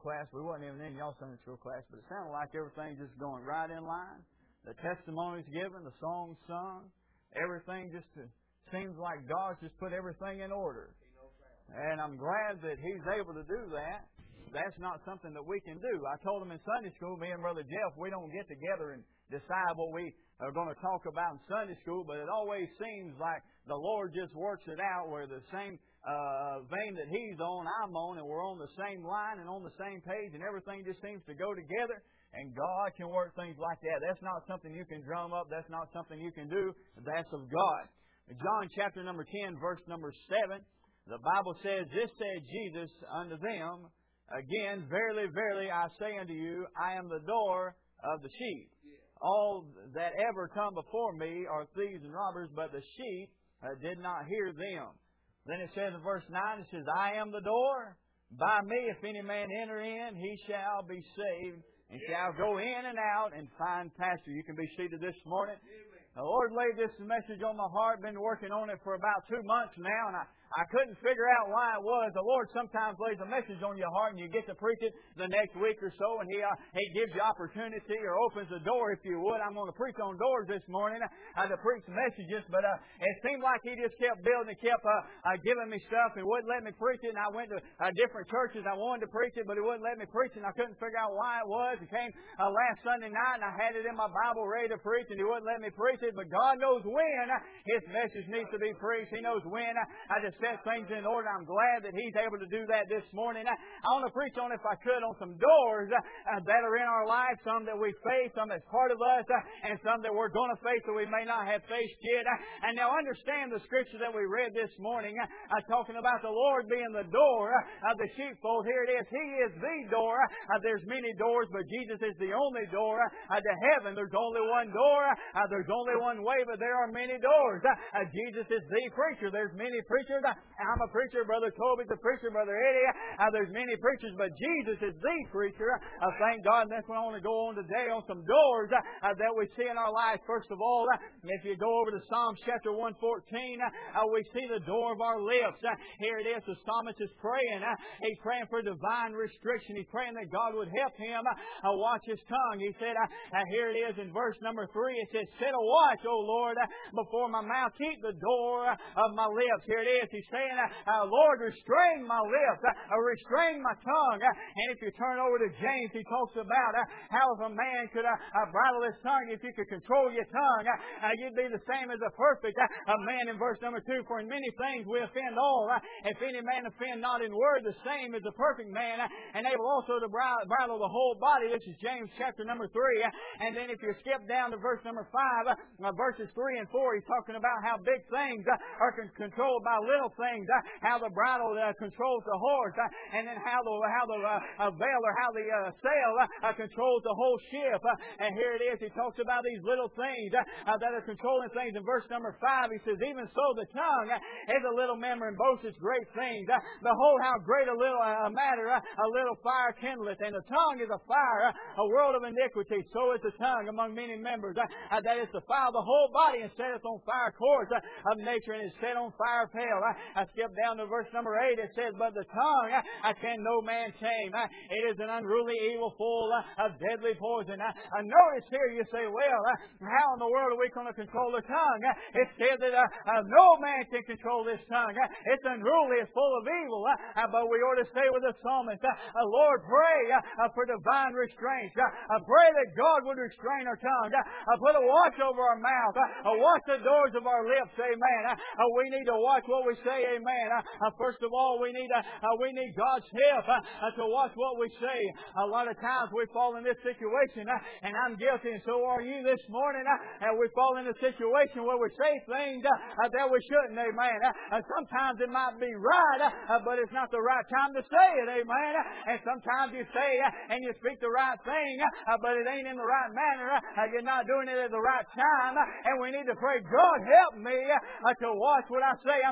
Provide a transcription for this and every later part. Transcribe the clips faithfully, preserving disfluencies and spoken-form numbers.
class. We wasn't even in y'all Sunday school class, but it sounded like everything just going right in line. The testimonies given, the songs sung, everything just seems like God's just put everything in order. And I'm glad that He's able to do that. That's not something that we can do. I told him in Sunday school, me and Brother Jeff, we don't get together and decide what we are going to talk about in Sunday school, but it always seems like the Lord just works it out where the same uh, vein that He's on, I'm on, and we're on the same line and on the same page, and everything just seems to go together, and God can work things like that. That's not something you can drum up. That's not something you can do. That's of God. In John chapter number ten, verse number seven, the Bible says, "This said Jesus unto them, Again, verily, verily, I say unto you, I am the door of the sheep. All that ever come before me are thieves and robbers, but the sheep uh, did not hear them." Then it says in verse nine, it says, "I am the door. By me, if any man enter in, he shall be saved, and shall go in and out and find pasture." You can be seated this morning. The Lord laid this message on my heart. Been working on it for about two months now, and I I couldn't figure out why it was. The Lord sometimes lays a message on your heart and you get to preach it the next week or so, and He uh, He gives you opportunity or opens the door, if you would. I'm going to preach on doors this morning. I had to preach messages, but uh, it seemed like He just kept building and kept uh, uh, giving me stuff and wouldn't let me preach it. And I went to uh, different churches. I wanted to preach it, but He wouldn't let me preach it. And I couldn't figure out why it was. It came uh, last Sunday night, and I had it in my Bible ready to preach, and He wouldn't let me preach it. But God knows when His message needs to be preached. He knows when I just set things in order. I'm glad that He's able to do that this morning. I, I want to preach on, if I could, on some doors uh, that are in our life, some that we face, some that's part of us, uh, and some that we're going to face that we may not have faced yet. Uh, and now understand the scripture that we read this morning, uh, uh, talking about the Lord being the door uh, of the sheepfold. Here it is. He is the door. Uh, there's many doors, but Jesus is the only door uh, to heaven. There's only one door. Uh, there's only one way, but there are many doors. Uh, uh, Jesus is the preacher. There's many preachers. Uh, I'm a preacher. Brother Toby's a preacher. Brother Eddie. Uh, there's many preachers, but Jesus is the preacher. Uh, thank God. And that's what I want to go on today, on some doors uh, that we see in our lives. First of all, uh, if you go over to Psalms chapter one fourteen, uh, we see the door of our lips. Uh, here it is. The psalmist is praying. Uh, he's praying for divine restriction. He's praying that God would help him uh, watch his tongue. He said, uh, uh, here it is in verse number three. It says, "Set a watch, O Lord, uh, before my mouth. Keep the door uh, of my lips." Here it is. He's saying, uh, uh, Lord, restrain my lips. Uh, restrain my tongue. Uh, and if you turn over to James, he talks about uh, how if a man could uh, uh, bridle his tongue, if you could control your tongue, uh, uh, you'd be the same as a perfect uh, a man in verse number two. "For in many things we offend all. Uh, if any man offend not in word, the same is a perfect man, uh, and able also to bridle the whole body." This is James chapter number three. Uh, and then if you skip down to verse number five, uh, verses three and four, he's talking about how big things uh, are con- controlled by little things, uh, how the bridle uh, controls the horse, uh, and then how the how the uh, veil or how the uh, sail uh, controls the whole ship. Uh, and here it is. He talks about these little things uh, uh, that are controlling things. In verse number five, he says, "Even so, the tongue uh, is a little member and boasts its great things. Uh, behold, how great a little uh, matter uh, a little fire kindleth. And the tongue is a fire, uh, a world of iniquity. So is the tongue among many members. Uh, uh, that is to defile the whole body and setteth on fire cords uh, of nature, and is set on fire pale." Uh, I skip down to verse number eight. It says, "But the tongue uh, can no man tame. Uh, it is an unruly evil full uh, of deadly poison." Uh, uh, notice here you say, well, uh, how in the world are we going to control the tongue? Uh, it says that uh, uh, no man can control this tongue. Uh, it's unruly. It's full of evil. Uh, uh, but we ought to say with the psalmist, uh, uh, Lord, pray uh, uh, for divine restraint. Uh, uh, pray that God would restrain our tongue. Uh, uh, put a watch over our mouth. Uh, uh, watch the doors of our lips. Amen. Uh, uh, we need to watch what we say. Amen. Uh, uh, first of all, we need uh, uh, we need God's help uh, uh, to watch what we say. A lot of times we fall in this situation, uh, and I'm guilty, and so are you this morning. Uh, and we fall in a situation where we say things uh, uh, that we shouldn't. Amen. Uh, and sometimes it might be right, uh, but it's not the right time to say it. Amen. Uh, and sometimes you say uh, and you speak the right thing, uh, but it ain't in the right manner. Uh, you're not doing it at the right time. Uh, and we need to pray, God, help me uh, to watch what I say. I'm talking about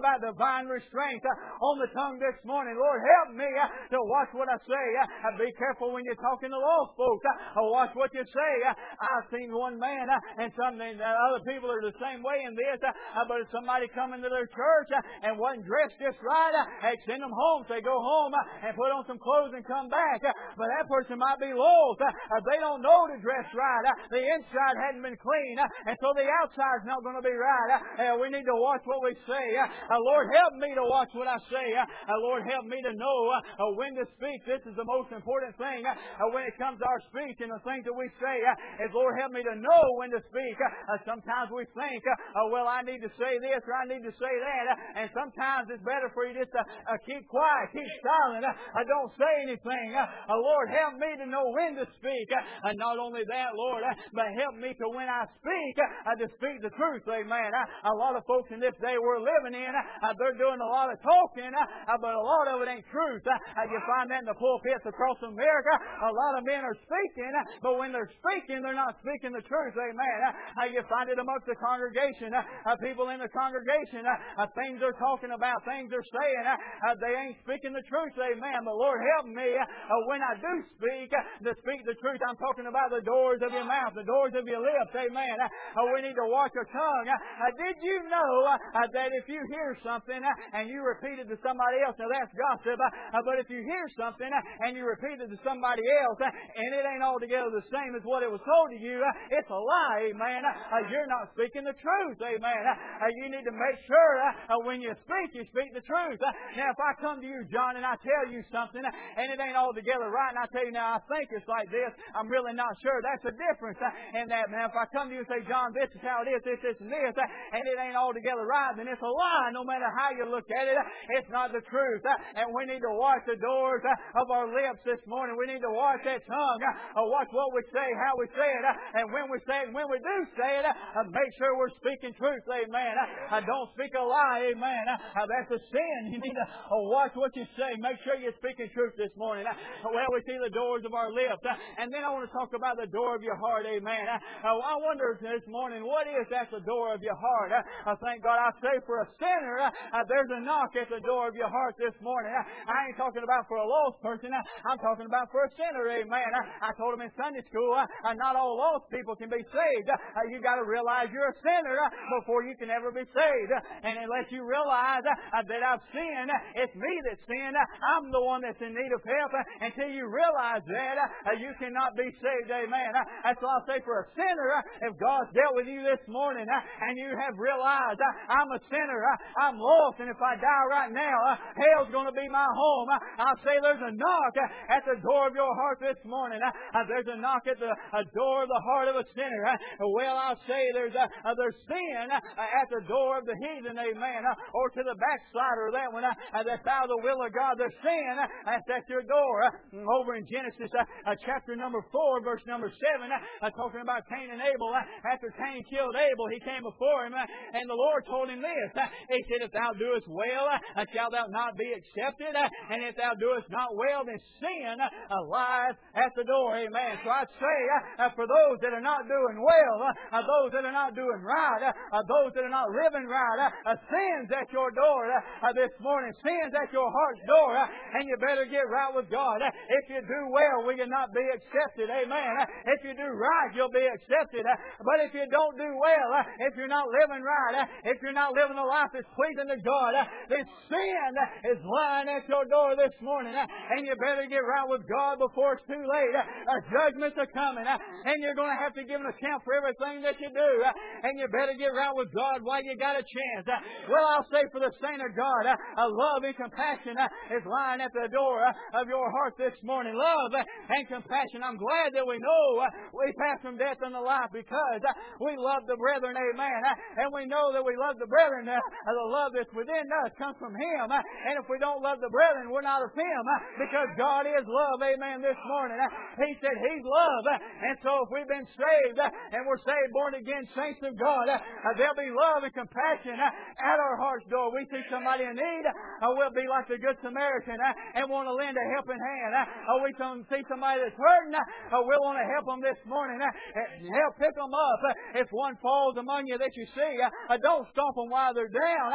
about divine restraint on the tongue this morning. Lord, help me to watch what I say. Be careful when you're talking to lost folks. Watch what you say. I've seen one man, and some other people are the same way in this, but if somebody come into their church and wasn't dressed just right, they send them home. They go home and put on some clothes and come back. But that person might be lost. They don't know to dress right. The inside hadn't been clean, and so the outside's not going to be right. We need to watch what we say. Lord, help me to watch what I say. Lord, help me to know when to speak. This is the most important thing when it comes to our speech and the things that we say. Is Lord, help me to know when to speak. Sometimes we think, well, I need to say this or I need to say that, and sometimes it's better for you just to keep quiet, keep silent. Don't say anything. Lord, help me to know when to speak. Not only that, Lord, but help me to when I speak, to speak the truth. Amen. A lot of folks in this day we're living in, they're doing a lot of talking, but a lot of it ain't truth. You find that in the pulpits across America. A lot of men are speaking, but when they're speaking, they're not speaking the truth. Amen. You find it amongst the congregation. People in the congregation, things they're talking about, things they're saying, they ain't speaking the truth. Amen. But Lord, help me when I do speak, to speak the truth. I'm talking about the doors of your mouth, the doors of your lips. Amen. We need to watch our tongue. Did you know that if you hear something and you repeat it to somebody else, now that's gossip, but if you hear something and you repeat it to somebody else and it ain't altogether the same as what it was told to you, it's a lie. Amen. You're not speaking the truth. Amen. You need to make sure when you speak, you speak the truth. Now, if I come to you, John, and I tell you something and it ain't altogether right, and I tell you, now I think it's like this, I'm really not sure. That's the difference in that. Now, if I come to you and say, John, this is how it is, this, this, and this, and it ain't altogether right, then it's a lie. No matter how you look at it, it's not the truth. And we need to watch the doors of our lips this morning. We need to watch that tongue, watch what we say, how we say it, and when we say it, and when we do say it, make sure we're speaking truth. Amen. Don't speak a lie. Amen. That's a sin. You need to watch what you say. Make sure you're speaking truth this morning. Well, we see the doors of our lips. And then I want to talk about the door of your heart. Amen. I wonder this morning, what is at the door of your heart? I thank God I say for a sinner, there's a knock at the door of your heart this morning. I ain't talking about for a lost person. I'm talking about for a sinner. Amen. I told him in Sunday school, not all lost people can be saved. You got to realize you're a sinner before you can ever be saved. And unless you realize that I've sinned, it's me that's sinned. I'm the one that's in need of help. Until you realize that, you cannot be saved. Amen. That's why I say for a sinner, if God's dealt with you this morning and you have realized I'm a sinner, I'm lost, and if I die right now, hell's going to be my home, I'll say there's a knock at the door of your heart this morning. There's a knock at the door of the heart of a sinner. Well, I'll say there's a, there's sin at the door of the heathen, amen, or to the backslider, that one that's out of the will of God. There's sin that's at your door. Over in Genesis chapter number four, verse number seven, talking about Cain and Abel. After Cain killed Abel, he came before him, and the Lord told him this. He said, if thou doest well, shalt thou not be accepted, and if thou doest not well, then sin lies at the door. Amen. So I'd say for those that are not doing well, those that are not doing right, those that are not living right, sin's at your door this morning. Sin's at your heart's door, and you better get right with God. If you do well, will you not be accepted? Amen. If you do right, you'll be accepted. But if you don't do well, if you're not living right, if you're not living a life that's pleasing to God, then sin is lying at your door this morning, and you better get right with God before it's too late. Judgments are coming, and you're going to have to give an account for everything that you do, and you better get right with God while you got a chance. Well, I'll say for the saint of God, love and compassion is lying at the door of your heart this morning. Love and compassion. I'm glad that we know we pass from death unto life because we love the brethren, amen. And we know that we love the brethren. The love that's within us comes from Him. And if we don't love the brethren, we're not of Him because God is love, amen, this morning. He said He's love. And so if we've been saved and we're saved, born again, saints of God, there'll be love and compassion at our heart's door. We see somebody in need, we'll be like the Good Samaritan and want to lend a helping hand. We see somebody that's hurting, we'll want to help them this morning. Help pick them up. If one falls among you that you see, don't stomp them while they're down.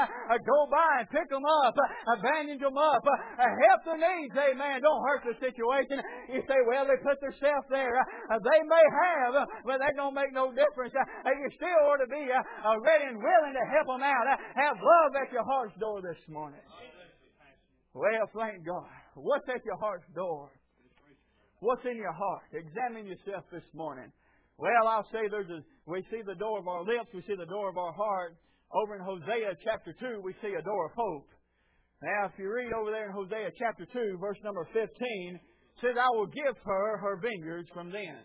Uh, go by and pick them up. Uh, bandage them up. Uh, help their needs. Amen. Don't hurt the situation. You say, well, they put themselves there. Uh, they may have, uh, but that don't make no difference. Uh, you still ought to be uh, uh, ready and willing to help them out. Uh, have love at your heart's door this morning. Well, thank God. What's at your heart's door? What's in your heart? Examine yourself this morning. Well, I'll say there's a, we see the door of our lips, we see the door of our heart. Over in Hosea chapter two, we see a door of hope. Now, if you read over there in Hosea chapter two, verse number fifteen, it says, I will give her her vineyards from thence,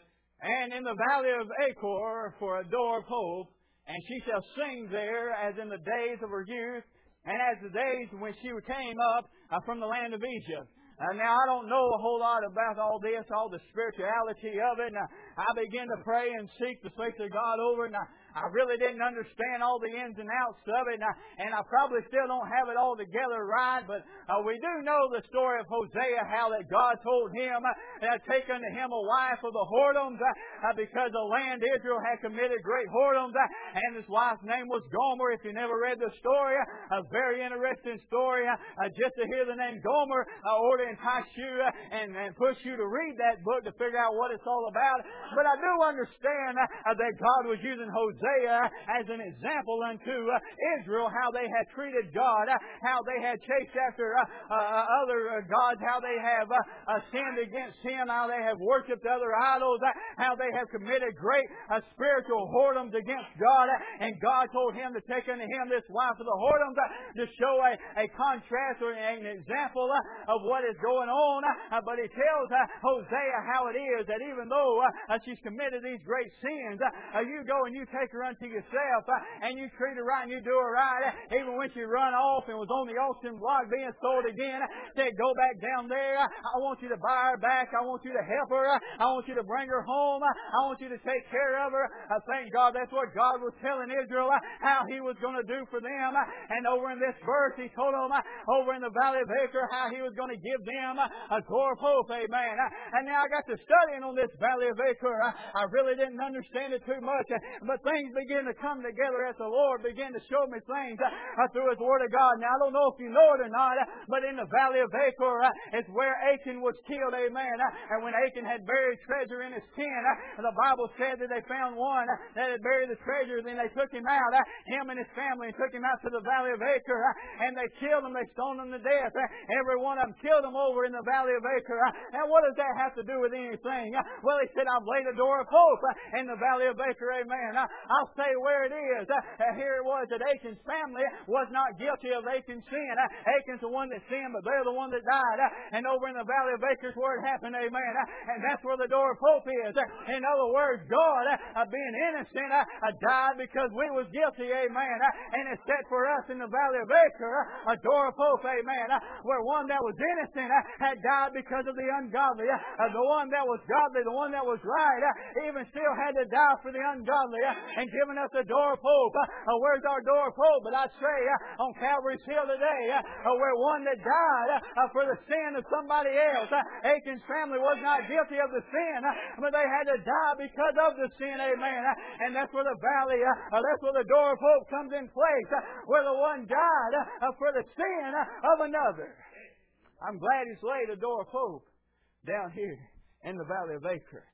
and in the valley of Achor for a door of hope, and she shall sing there as in the days of her youth, and as the days when she came up uh, from the land of Egypt. Uh, now, I don't know a whole lot about all this, all the spirituality of it. And uh, I began to pray and seek the face of God over it. And I, I really didn't understand all the ins and outs of it. And I, and I probably still don't have it all together right. But uh, we do know the story of Hosea, how that God told him uh, to take unto him a wife of the whoredoms uh, uh, because the land Israel had committed great whoredoms. Uh, and his wife's name was Gomer. If you never read the story, uh, a very interesting story. Uh, uh, just to hear the name Gomer uh, ordered entice you and, and push you to read that book to figure out what it's all about. But I do understand uh, that God was using Hosea as an example unto uh, Israel, how they had treated God, uh, how they had chased after uh, uh, other uh, gods, how they have uh, uh, sinned against Him, how they have worshipped other idols, uh, how they have committed great uh, spiritual whoredoms against God. Uh, and God told him to take unto him this wife of the whoredoms uh, to show a, a contrast or an example uh, of what is going on, uh, but he tells uh, Hosea how it is that even though uh, she's committed these great sins, uh, you go and you take her unto yourself uh, and you treat her right and you do her right. Uh, even when she run off and was on the auction block being sold again, uh, said, go back down there. I want you to buy her back. I want you to help her. I want you to bring her home. I want you to take care of her. Uh, thank God that's what God was telling Israel uh, how He was going to do for them. Uh, and over in this verse, He told them uh, over in the valley of Achor how He was going to give them a door of hope, amen. And now I got to studying on this valley of Achor. I really didn't understand it too much, but things began to come together as the Lord began to show me things through His Word of God. Now I don't know if you know it or not, but in the valley of Achor is where Achan was killed, amen. And when Achan had buried treasure in his tent, the Bible said that they found one that had buried the treasure. Then they took him out, him and his family, and took him out to the valley of Achor, and they killed him. They stoned him to death. Every one of them killed him over in the valley of Achor. And what does that have to do with anything? Well, he said, I've laid a door of hope in the valley of Achor, amen. I'll say where it is. Here it was that Achan's family was not guilty of Achan's sin. Achan's the one that sinned, but they're the one that died. And over in the valley of Achor is where it happened, amen. And that's where the door of hope is. In other words, God, being innocent, died because we was guilty, amen. And it's set for us in the valley of Achor a door of hope, amen. Where one that was innocent had died because of the ungodly. Uh, the one that was godly, the one that was right, uh, even still had to die for the ungodly uh, and given us a door of hope. Uh, where's our door of hope? But I say uh, on Calvary's Hill today, uh, where one that died uh, for the sin of somebody else. Uh, Achan's family was not guilty of the sin, uh, but they had to die because of the sin, amen. Uh, and that's where the valley, uh, uh, that's where the door of hope comes in place, uh, where the one died uh, for the sin uh, of another. I'm glad He's laid a door of hope down here in the valley of Achor.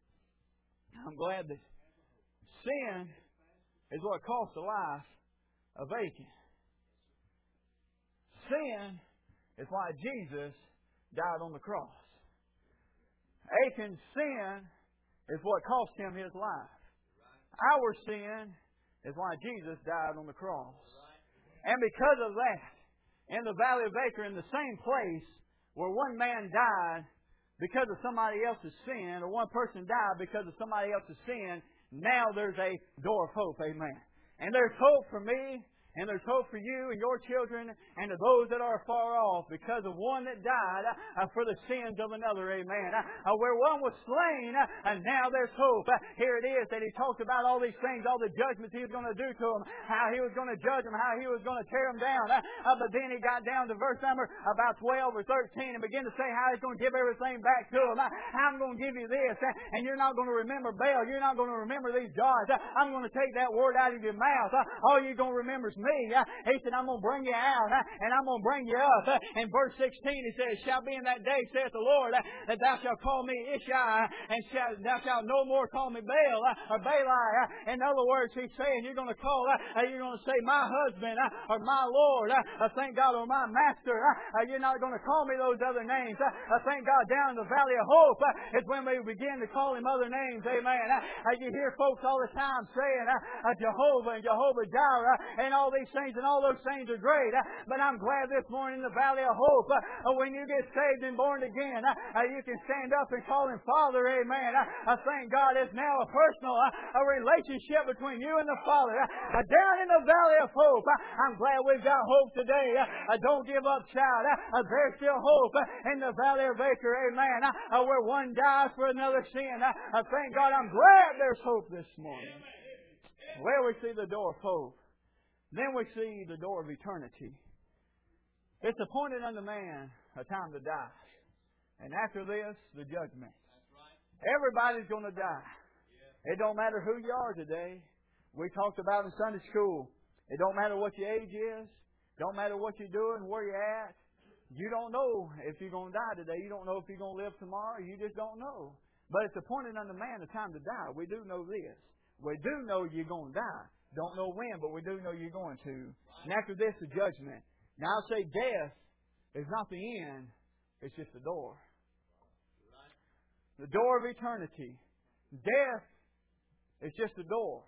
I'm glad that sin is what cost the life of Achan. Sin is why Jesus died on the cross. Achan's sin is what cost him his life. Our sin is why Jesus died on the cross. And because of that, in the valley of Achor, in the same place where one man died because of somebody else's sin, or one person died because of somebody else's sin, now there's a door of hope, amen. And there's hope for me, and there's hope for you and your children and to those that are far off because of one that died uh, for the sins of another, amen. Uh, where one was slain, uh, and now there's hope. Uh, here it is that He talked about all these things, all the judgments He was going to do to them, how He was going to judge them, how He was going to tear them down. Uh, uh, but then He got down to verse number about twelve or thirteen and began to say how He's going to give everything back to them. Uh, I'm going to give you this, uh, and you're not going to remember Baal. You're not going to remember these gods. Uh, I'm going to take that word out of your mouth. Uh, all you're going to remember is me. He said, I'm going to bring you out and I'm going to bring you up. In verse sixteen, He says, shall be in that day, saith the Lord, that thou shalt call me Ishai, and shall, thou shalt no more call me Baal or Baali. In other words, He's saying, you're going to call, you're going to say, my husband or my Lord, thank God, or my master. You're not going to call me those other names. Thank God, down in the valley of hope is when we begin to call Him other names. Amen. You hear folks all the time saying Jehovah and Jehovah Jireh and all these things, and all those things are great. But I'm glad this morning in the valley of hope, when you get saved and born again, you can stand up and call Him Father. Amen. I thank God it's now a personal a relationship between you and the Father. Down in the valley of hope, I'm glad we've got hope today. Don't give up, child. There's still hope in the valley of Baker. Amen. Where one dies for another sin. Thank God, I'm glad there's hope this morning. Well, we see the door of hope. Then we see the door of eternity. It's appointed unto man a time to die. And after this, the judgment. Everybody's going to die. It don't matter who you are today. We talked about in Sunday school. It don't matter what your age is. Don't matter what you're doing, where you're at. You don't know if you're going to die today. You don't know if you're going to live tomorrow. You just don't know. But it's appointed unto man a time to die. We do know this. We do know you're going to die. Don't know when, but we do know you're going to. And after this, the judgment. Now I'll say death is not the end. It's just the door. The door of eternity. Death is just a door.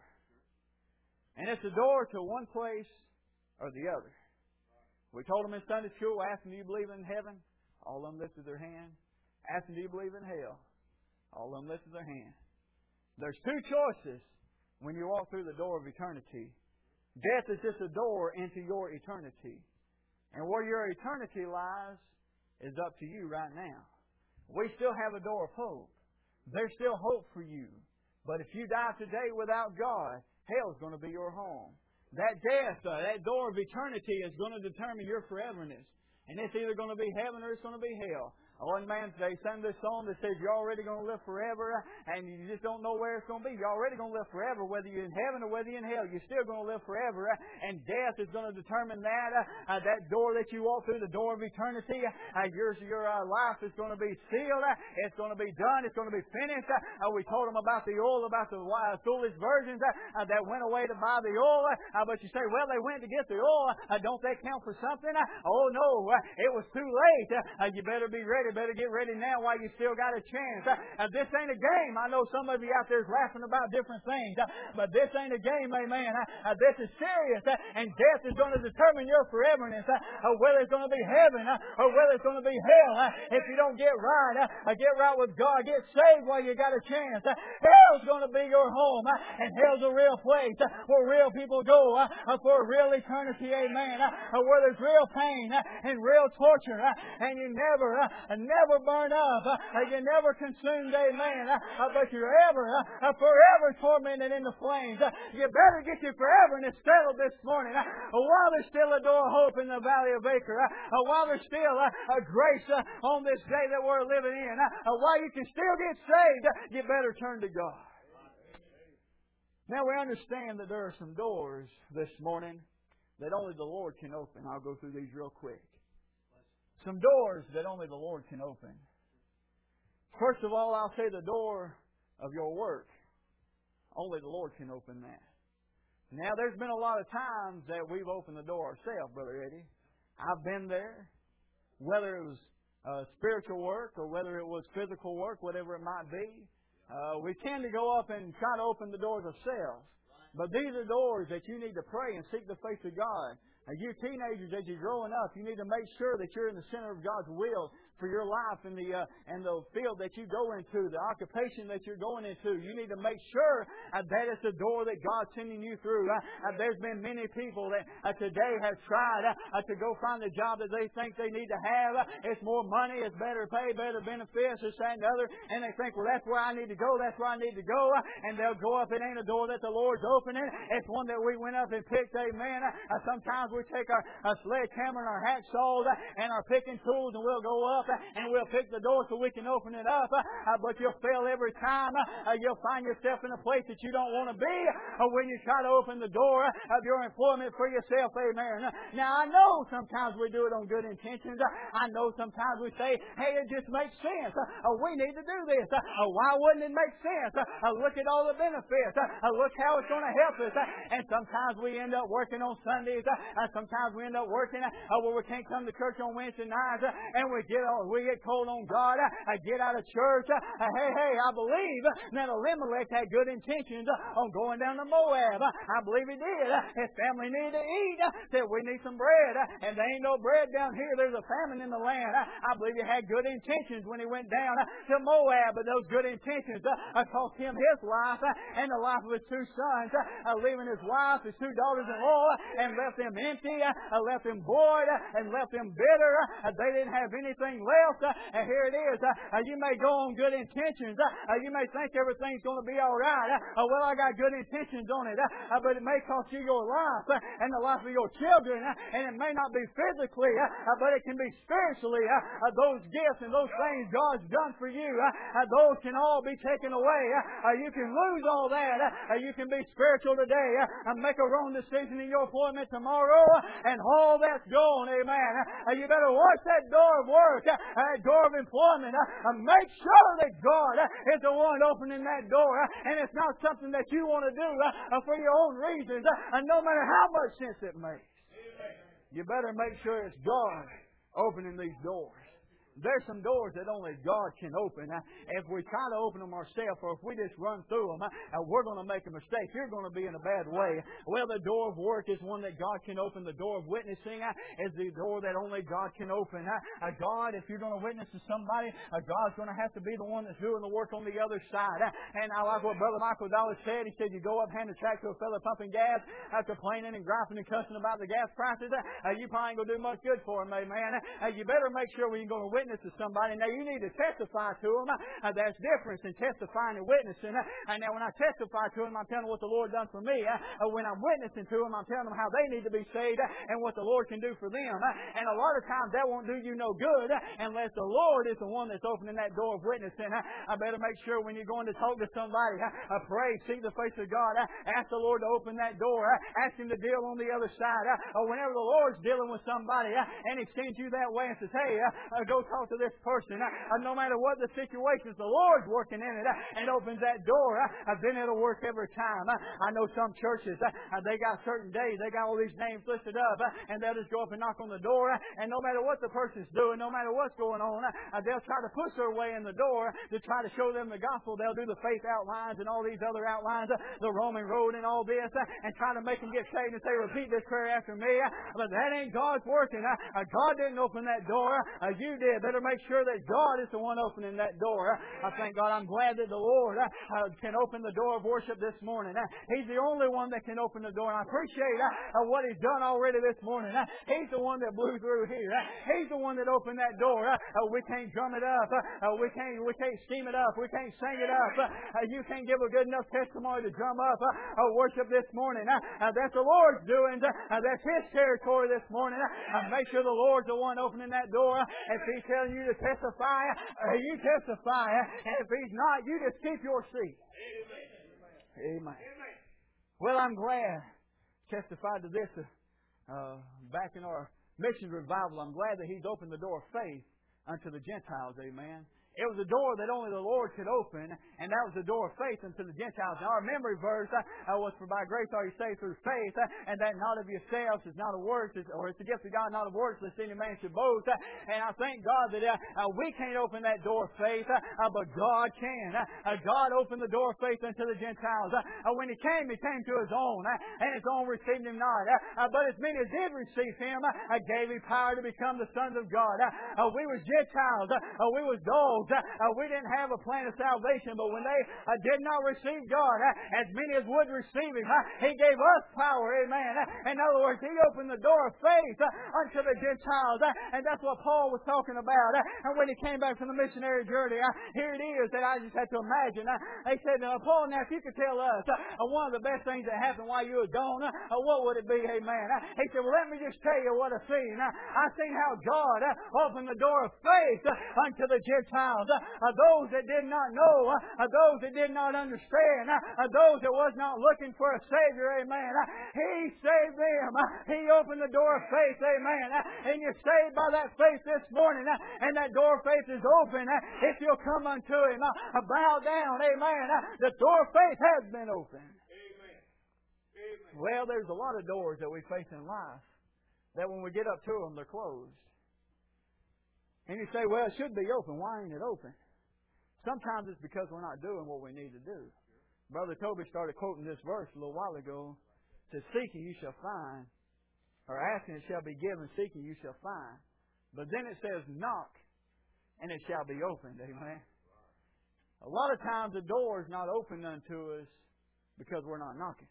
And it's a door to one place or the other. We told them in Sunday school, ask them, do you believe in heaven? All of them lifted their hand. Ask them, do you believe in hell? All of them lifted their hand. There's two choices when you walk through the door of eternity. Death is just a door into your eternity. And where your eternity lies is up to you right now. We still have a door of hope. There's still hope for you. But if you die today without God, hell's going to be your home. That death, uh, that door of eternity is going to determine your foreverness. And it's either going to be heaven or it's going to be hell. One man today sang this song that says you're already going to live forever and you just don't know where it's going to be. You're already going to live forever, whether you're in heaven or whether you're in hell. You're still going to live forever. And death is going to determine that. Uh, that door that you walk through, the door of eternity, uh, your, your uh, life is going to be sealed. It's going to be done. It's going to be finished. Uh, we told them about the oil, about the uh, foolish virgins uh, that went away to buy the oil. Uh, but you say, well, they went to get the oil. Uh, don't they count for something? Uh, oh, no. Uh, it was too late. Uh, you better be ready. Better get ready now while you still got a chance. Uh, this ain't a game. I know some of you out there is laughing about different things, uh, but this ain't a game, amen. Uh, uh, this is serious, uh, and death is going to determine your foreverness, uh, uh, whether it's going to be heaven uh, or whether it's going to be hell. Uh, if you don't get right, uh, uh, get right with God, get saved while you got a chance. Uh, hell's going to be your home, uh, and hell's a real place uh, where real people go uh, uh, for a real eternity, amen. Uh, uh, where there's real pain uh, and real torture, uh, and you never, uh, never burn up. Uh, you're never consumed, amen. Uh, but you're ever, uh, forever tormented in the flames. Uh, you better get your foreverness settled this morning. Uh, while there's still a door of hope in the valley of Baker. Uh, uh, while there's still uh, a grace uh, on this day that we're living in. Uh, uh, while you can still get saved, uh, you better turn to God. Now we understand that there are some doors this morning that only the Lord can open. I'll go through these real quick. Some doors that only the Lord can open. First of all, I'll say the door of your work. Only the Lord can open that. Now, there's been a lot of times that we've opened the door ourselves, Brother Eddie. I've been there. Whether it was uh, spiritual work or whether it was physical work, whatever it might be. Uh, we tend to go up and try to open the doors ourselves. But these are doors that you need to pray and seek the face of God. Now, you teenagers, as you're growing up, you need to make sure that you're in the center of God's will for your life and the uh, and the field that you go into, the occupation that you're going into. You need to make sure uh, that it's the door that God's sending you through. Uh, uh, there's been many people that uh, today have tried uh, uh, to go find the job that they think they need to have. Uh, it's more money, it's better pay, better benefits, this, that, and the other. And they think, well, that's where I need to go, that's where I need to go. Uh, and they'll go up. It ain't a door that the Lord's opening. It's one that we went up and picked, amen. Uh, sometimes we take our, our sledgehammer and our hacksaws uh, and our picking tools and we'll go up and we'll pick the door so we can open it up. But you'll fail every time. You'll find yourself in a place that you don't want to be when you try to open the door of your employment for yourself. Amen. Now, I know sometimes we do it on good intentions. I know sometimes we say, hey, it just makes sense. We need to do this. Why wouldn't it make sense? Look at all the benefits. Look how it's going to help us. And sometimes we end up working on Sundays. Sometimes we end up working where we can't come to church on Wednesday nights, and we get on, we get cold on God. I get out of church. Hey, hey, I believe that Elimelech had good intentions on going down to Moab. I believe he did. His family needed to eat. Said, we need some bread, and there ain't no bread down here. There's a famine in the land. I believe he had good intentions when he went down to Moab, but those good intentions cost him his life and the life of his two sons, leaving his wife, his two daughters-in-law, and left them empty, left them void, and left them bitter. They didn't have anything left. And here it is. You may go on good intentions. You may think everything's going to be all right. Well, I got good intentions on it, but it may cost you your life and the life of your children, and it may not be physically, but it can be spiritually. Those gifts and those things God's done for you, those can all be taken away. You can lose all that. You can be spiritual today and make a wrong decision in your appointment tomorrow, and all that's gone. Amen. You better watch that door of work, that door of employment, and make sure that God is the one opening that door, and it's not something that you want to do for your own reasons, no matter how much sense it makes. You better make sure it's God opening these doors. There's some doors that only God can open. If we try to open them ourselves, or if we just run through them, we're going to make a mistake. You're going to be in a bad way. Well, the door of work is one that God can open. The door of witnessing is the door that only God can open. God, if you're going to witness to somebody, God's going to have to be the one that's doing the work on the other side. And I like what Brother Michael Dollar said. He said, you go up, hand the track to a fellow pumping gas, complaining and griping and cussing about the gas prices, you probably ain't going to do much good for him, man. You better make sure when you're going to witness to somebody. Now, you need to testify to them. Uh, there's difference in testifying and witnessing. Uh, and now, when I testify to them, I'm telling them what the Lord done for me. Uh, when I'm witnessing to them, I'm telling them how they need to be saved uh, and what the Lord can do for them. Uh, and a lot of times, that won't do you no good uh, unless the Lord is the one that's opening that door of witnessing. Uh, I better make sure when you're going to talk to somebody, uh, uh, pray, seek the face of God, uh, ask the Lord to open that door, uh, ask Him to deal on the other side. Uh, whenever the Lord's dealing with somebody uh, and He sends you that way and says, hey, uh, uh, go talk to this person. Uh, no matter what the situation is, the Lord's working in it uh, and opens that door. Uh, then it'll work every time. Uh, I know some churches, uh, they got certain days, they got all these names listed up, uh, and they'll just go up and knock on the door, uh, and no matter what the person's doing, no matter what's going on, uh, they'll try to push their way in the door to try to show them the gospel. They'll do the faith outlines and all these other outlines, uh, the Roman road and all this, uh, and try to make them get saved and say, repeat this prayer after me. Uh, but that ain't God's working. Uh, uh, God didn't open that door. Uh, you did. Better make sure that God is the one opening that door. I thank God. I'm glad that the Lord uh, can open the door of worship this morning. Uh, he's the only one that can open the door. And I appreciate uh, what He's done already this morning. Uh, he's the one that blew through here. Uh, he's the one that opened that door. Uh, uh, we can't drum it up. Uh, uh, we can't we can't steam it up. We can't sing it up. Uh, uh, you can't give a good enough testimony to drum up uh, uh, worship this morning. Uh, uh, that's the Lord's doing. Uh, uh, that's His territory this morning. Uh, uh, make sure the Lord's the one opening that door. Uh, if He's telling you to testify, uh, you testify. Uh, and if He's not, you just keep your seat. Amen. Amen. Well, I'm glad. Testified to this uh, back in our mission revival. I'm glad that He's opened the door of faith unto the Gentiles. Amen. It was a door that only the Lord could open, and that was the door of faith unto the Gentiles. Now, our memory verse uh, was, for by grace are you saved through faith, uh, and that not of yourselves is not of works, or it's the gift of God, not of works, lest any man should boast. Uh, and I thank God that uh, uh, we can't open that door of faith, uh, uh, but God can. Uh, uh, God opened the door of faith unto the Gentiles. Uh, uh, when He came, He came to His own, uh, and His own received Him not. Uh, uh, but as many as did receive Him, uh, gave Him power to become the sons of God. Uh, uh, we was Gentiles. Uh, uh, we was dogs. Gentiles, uh, we didn't have a plan of salvation, but when they uh, did not receive God, uh, as many as would receive Him, uh, He gave us power, amen. Uh, in other words, He opened the door of faith uh, unto the Gentiles, uh, and that's what Paul was talking about. Uh, and when he came back from the missionary journey, uh, here it is that I just had to imagine. Uh, they said, uh, Paul, now if you could tell us uh, one of the best things that happened while you were gone, uh, what would it be, amen? Uh, he said, well, let me just tell you what I seen. Uh, I seen how God uh, opened the door of faith uh, unto the Gentiles, uh, uh, those that did not know, uh, uh, those that did not understand, uh, uh, those that was not looking for a Savior, amen. Uh, he saved them. Uh, he opened the door of faith, amen. Uh, and you're saved by that faith this morning, uh, and that door of faith is open. Uh, if you'll come unto Him, uh, bow down, amen. Uh, the door of faith has been opened. Amen. Amen. Well, there's a lot of doors that we face in life that when we get up to them, they're closed. And you say, well, it should be open. Why ain't it open? Sometimes it's because we're not doing what we need to do. Brother Toby started quoting this verse a little while ago. It says, seeking you shall find, or asking it shall be given, seeking you shall find. But then it says, knock, and it shall be opened. Amen. A lot of times the door is not opened unto us because we're not knocking.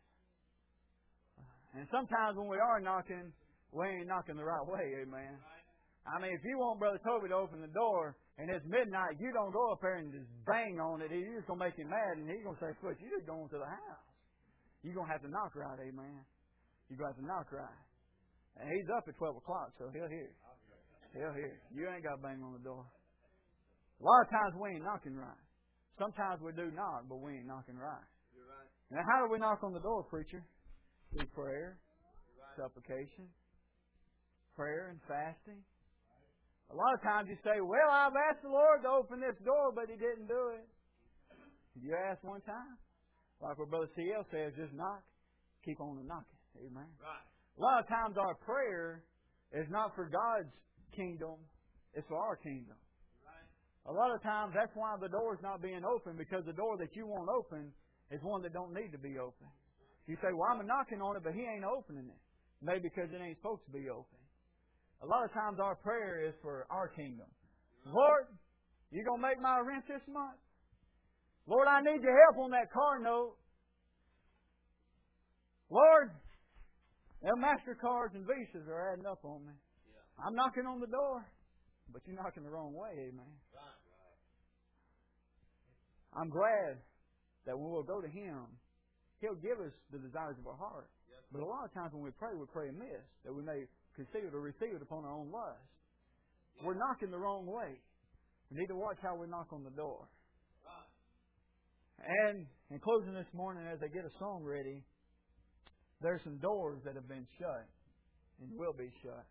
And sometimes when we are knocking, we ain't knocking the right way. Amen. I mean, if you want Brother Toby to open the door and it's midnight, you don't go up there and just bang on it. You're just going to make him mad, and he's going to say, "Foot, you're just going to the house." You're going to have to knock right, amen. You're going to have to knock right. And he's up at twelve o'clock, so he'll hear. He'll hear. You ain't got to bang on the door. A lot of times we ain't knocking right. Sometimes we do knock, but we ain't knocking right. Now, how do we knock on the door, preacher? Through prayer, supplication, prayer and fasting. A lot of times you say, well, I've asked the Lord to open this door, but He didn't do it. Did you ask one time? Like what Brother C L says, just knock. Keep on knocking. Amen. Right. A lot of times our prayer is not for God's kingdom. It's for our kingdom. Right. A lot of times that's why the door is not being open, because the door that you want open is one that don't need to be open. You say, well, I'm knocking on it, but He ain't opening it. Maybe because it ain't supposed to be open. A lot of times our prayer is for our kingdom. Lord, you going to make my rent this month? Lord, I need your help on that car note. Lord, them MasterCards and Visas are adding up on me. I'm knocking on the door, but you're knocking the wrong way, amen. I'm glad that when we'll go to Him, He'll give us the desires of our heart. But a lot of times when we pray, we pray amiss, that we may conceive it or receive it upon our own lust. We're knocking the wrong way. We need to watch how we knock on the door. And in closing this morning, as I get a song ready, there's some doors that have been shut and will be shut.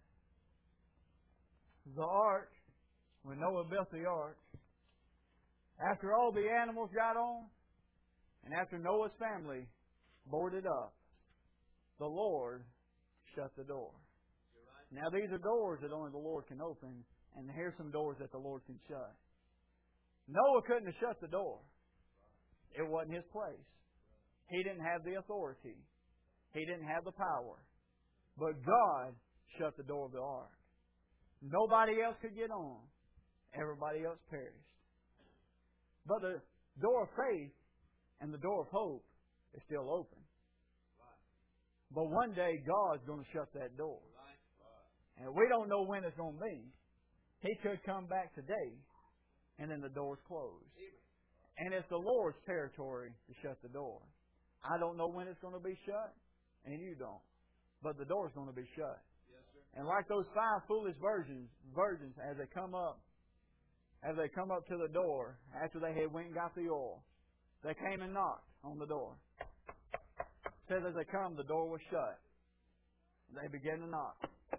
The ark, when Noah built the ark, after all the animals got on, and after Noah's family boarded up, the Lord shut the door. Now these are doors that only the Lord can open, and here's some doors that the Lord can shut. Noah couldn't have shut the door. It wasn't his place. He didn't have the authority. He didn't have the power. But God shut the door of the ark. Nobody else could get on. Everybody else perished. But the door of faith and the door of hope is still open. But one day God's going to shut that door. And we don't know when it's going to be. He could come back today, and then the door's closed. And it's the Lord's territory to shut the door. I don't know when it's going to be shut, and you don't. But the door's going to be shut. Yes, sir. And like those five foolish virgins, virgins, as they come up, as they come up to the door, after they had went and got the oil, they came and knocked on the door. It says as they come, the door was shut. They began to knock.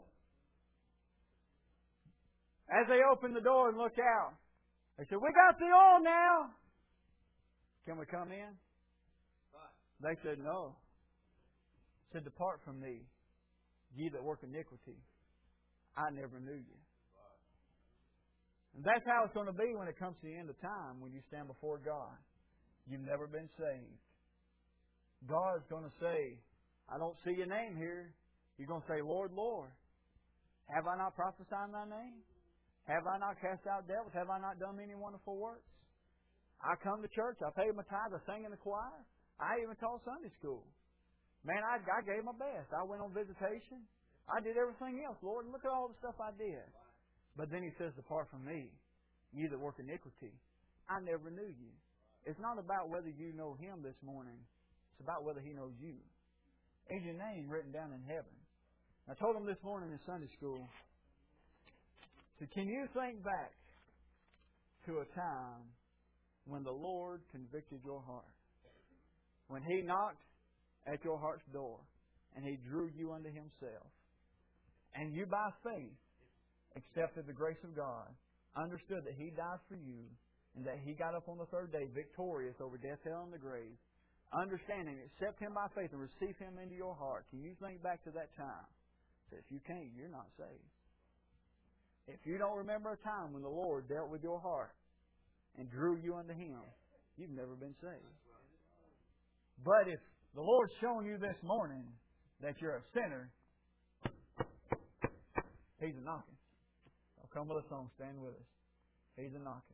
As they opened the door and looked out, they said, "We got the oil now. Can we come in?" They said, "No." They said, "Depart from me, ye that work iniquity. I never knew you." And that's how it's going to be when it comes to the end of time, when you stand before God. You've never been saved. God's going to say, "I don't see your name here." You're going to say, "Lord, Lord, have I not prophesied in thy name? Have I not cast out devils? Have I not done many wonderful works? I come to church. I paid my tithes. I sang in the choir. I even taught Sunday school. Man, I, I gave my best. I went on visitation. I did everything else, Lord. And look at all the stuff I did. But then He says, depart from me, ye that work iniquity. I never knew you. It's not about whether you know Him this morning. It's about whether He knows you. Is your name written down in heaven? I told him this morning in Sunday school, so can you think back to a time when the Lord convicted your heart? When He knocked at your heart's door and He drew you unto Himself. And you by faith accepted the grace of God, understood that He died for you, and that He got up on the third day victorious over death, hell, and the grave. Understanding, accept Him by faith and receive Him into your heart. Can you think back to that time? If you can't, you're not saved. If you don't remember a time when the Lord dealt with your heart and drew you unto Him, you've never been saved. But if the Lord's shown you this morning that you're a sinner, He's a knocking. So come with a song, stand with us. He's a knocking.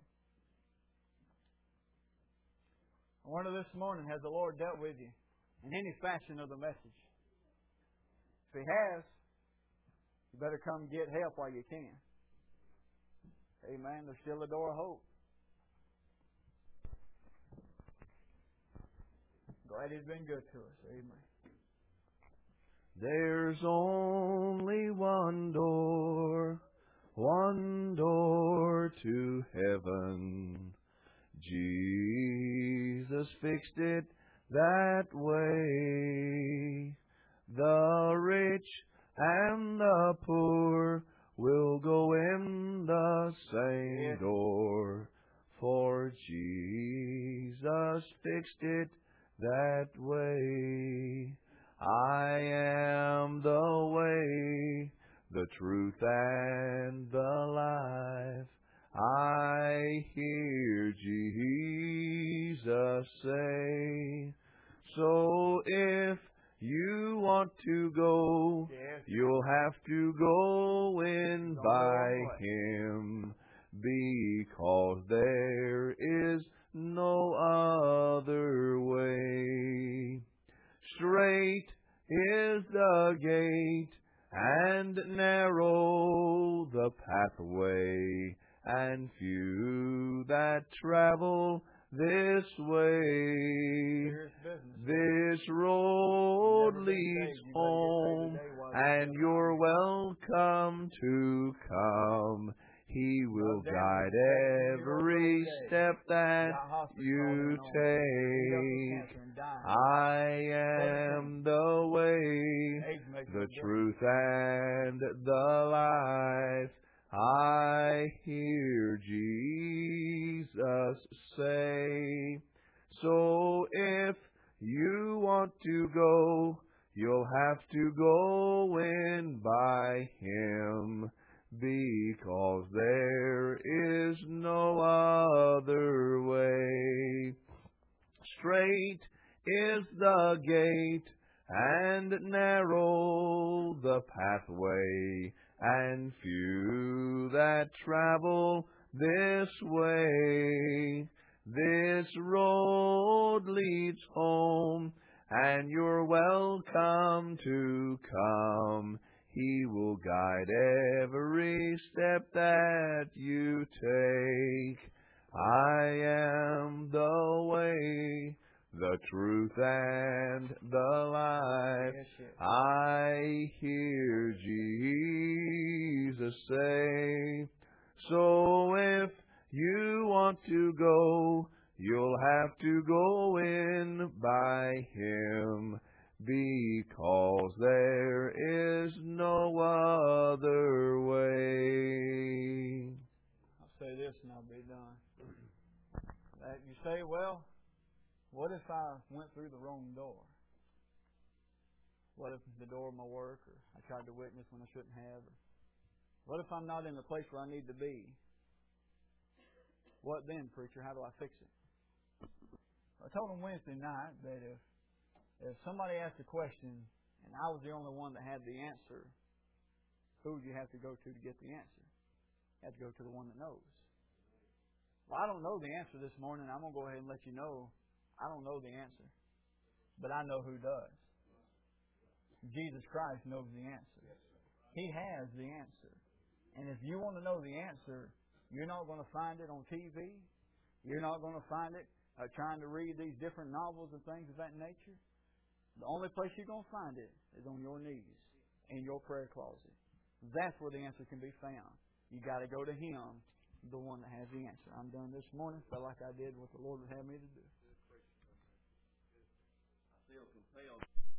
I wonder this morning, has the Lord dealt with you in any fashion of the message? If He has, you better come get help while you can. Amen. There's still a door of hope. Glad He's been good to us. Amen. There's only one door, one door to heaven. Jesus fixed it that way. The rich and the poor will go in the same Yes. door, for Jesus fixed it that way. I am the way, the truth, and the life. I hear Jesus say. So if you want to go, Yes. you'll have to go in Don't by go away. Him, because there is no other way. Straight is the gate, and narrow the pathway, and few that travel this way. Serious business. This road Never been leads saved. You better get saved home, today while and you're you're young. welcome to come. He will No damage guide to you every every day. step that Got hospice you calling on. Beat up with take. cancer and dying. I am the way, Age makes the no difference. truth, and the life. I hear Jesus say. So if you want to go, you'll have to go in by Him, because there is no other way. Straight is the gate, and narrow the pathway, and few that travel this way. This road leads home, and you're welcome to come. He will guide every step that you take. I am the way, the truth, and the life. Yes, yes. I hear Jesus say. So if you want to go, you'll have to go in by Him, because there is no other way. I'll say this and I'll be done. That you say, well, what if I went through the wrong door? What if the door of my work, or I tried to witness when I shouldn't have? Or what if I'm not in the place where I need to be? What then, preacher? How do I fix it? I told him Wednesday night that if if somebody asked a question and I was the only one that had the answer, who would you have to go to to get the answer? You have to go to the one that knows. Well, I don't know the answer this morning. I'm going to go ahead and let you know I don't know the answer. But I know who does. Jesus Christ knows the answer. He has the answer. And if you want to know the answer, you're not going to find it on T V. You're not going to find it uh, trying to read these different novels and things of that nature. The only place you're going to find it is on your knees, in your prayer closet. That's where the answer can be found. You got to go to Him, the one that has the answer. I'm done this morning. Felt like I did what the Lord would have me to do. I feel compelled.